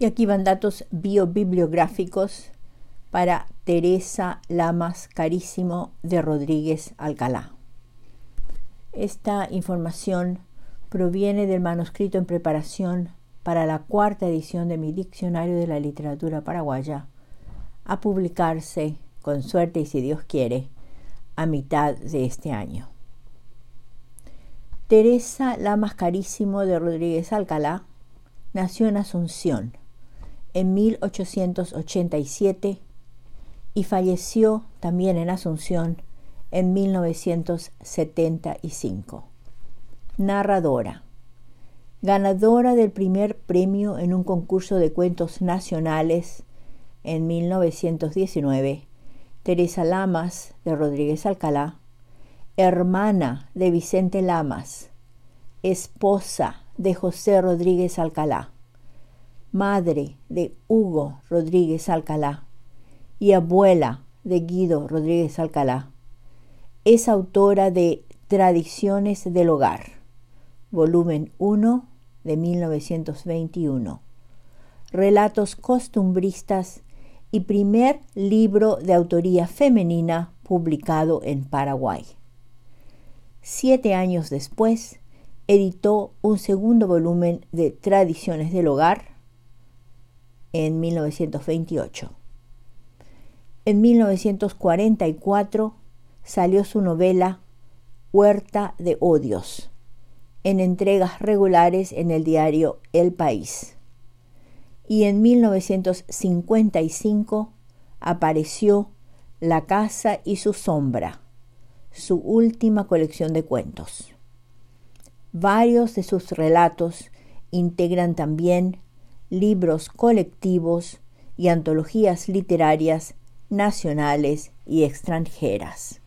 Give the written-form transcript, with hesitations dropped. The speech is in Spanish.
Y aquí van datos biobibliográficos para Teresa Lamas Carísimo de Rodríguez Alcalá. Esta información proviene del manuscrito en preparación para la 4ª edición de mi Diccionario de la Literatura Paraguaya, a publicarse, con suerte y si Dios quiere, a mitad de este año. Teresa Lamas Carísimo de Rodríguez Alcalá nació en Asunción en 1887 y falleció también en Asunción en 1975. Narradora. Ganadora del primer premio en un concurso de cuentos nacionales en 1919, Teresa Lamas de Rodríguez Alcalá, hermana de Vicente Lamas, esposa de José Rodríguez Alcalá, madre de Hugo Rodríguez Alcalá y abuela de Guido Rodríguez Alcalá. Es autora de Tradiciones del Hogar, volumen 1 de 1921, Relatos costumbristas y primer libro de autoría femenina publicado en Paraguay. 7 años después, editó un segundo volumen de Tradiciones del Hogar en 1928. En 1944 salió su novela Huerta de Odios, en entregas regulares en el diario El País. Y en 1955 apareció La casa y su sombra, su última colección de cuentos. Varios de sus relatos integran también libros colectivos y antologías literarias nacionales y extranjeras.